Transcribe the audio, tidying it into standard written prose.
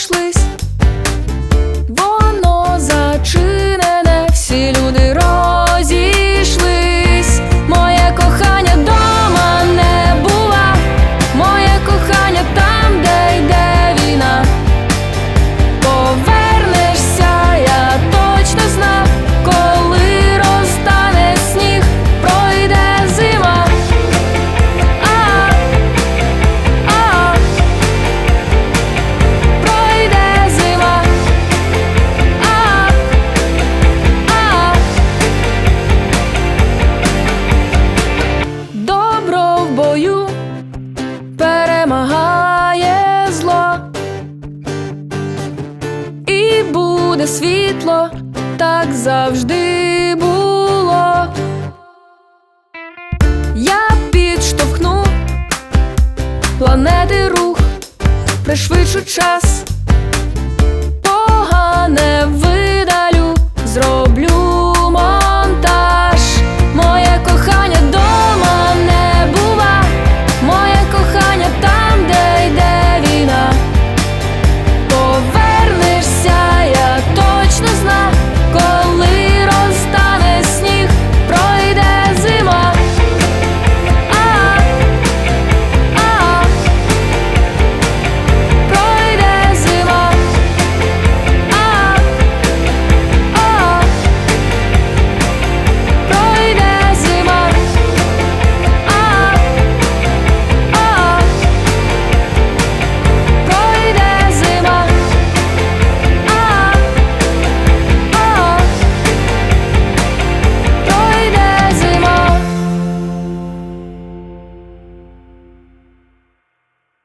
розійшлись, воно зачинене, всі люди розійшлись. Моє кохання дома не була, моє кохання там, де йде війна. Повернешся, я точно знав, коли розтане сніг, пройде зима. Пройде зима. Добро в бою перемагає зло, і буде світло, так завжди було. Я підштовхну планети рух, пришвидшу час.